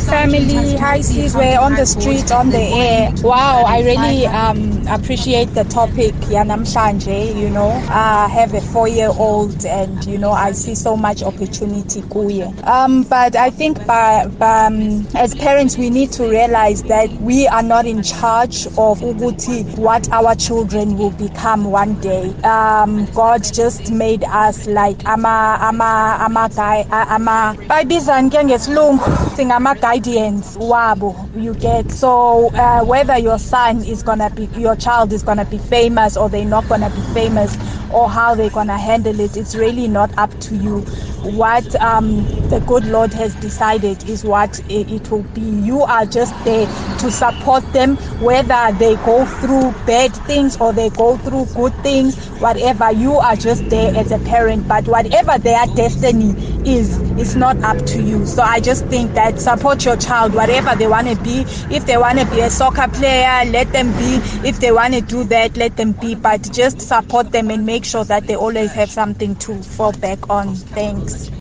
family. Hi, sis. We're on the street, on the air. Wow, I really appreciate the topic. Yanamhlanje, have a 4-year-old, and I see so much opportunity kuye. But I think as parents, we need to realize that we are not in charge of what our children will become one day. God just made us like guardians wabo, you get. So whether your child is gonna be famous or they're not gonna be famous, or how they're gonna handle it, it's really not up to you. What the good Lord has decided is what it will be. You are just there to support them, whether they go through bad things or they go through good things, whatever. You are just there as a parent, but whatever their destiny is, it's not up to you. So I just think that support your child, whatever they want to be. If they want to be a soccer player, let them be. If they want to do that, let them be. But just support them and make sure that they always have something to fall back on. Thanks.